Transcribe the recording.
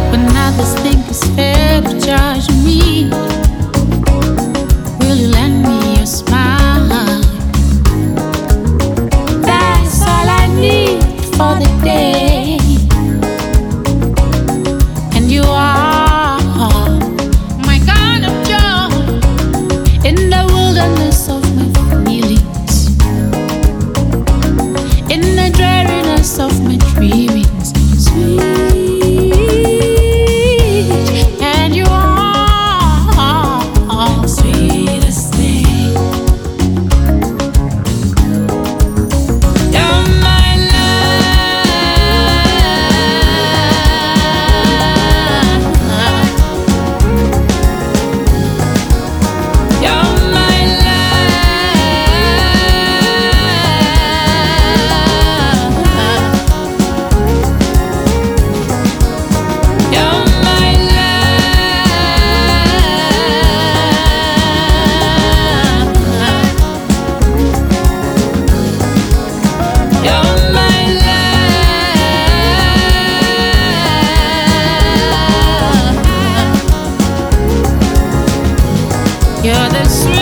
When others think it's fair to judge me, will you lend me your smile? That's all I need for the day. And you are my kind of joy in the wilderness of my feelings, in the dreariness of my dreamings. Sweet, and you are sweetest thing. You're my love. You're my love. You're my love. You're my love. You're the sweet.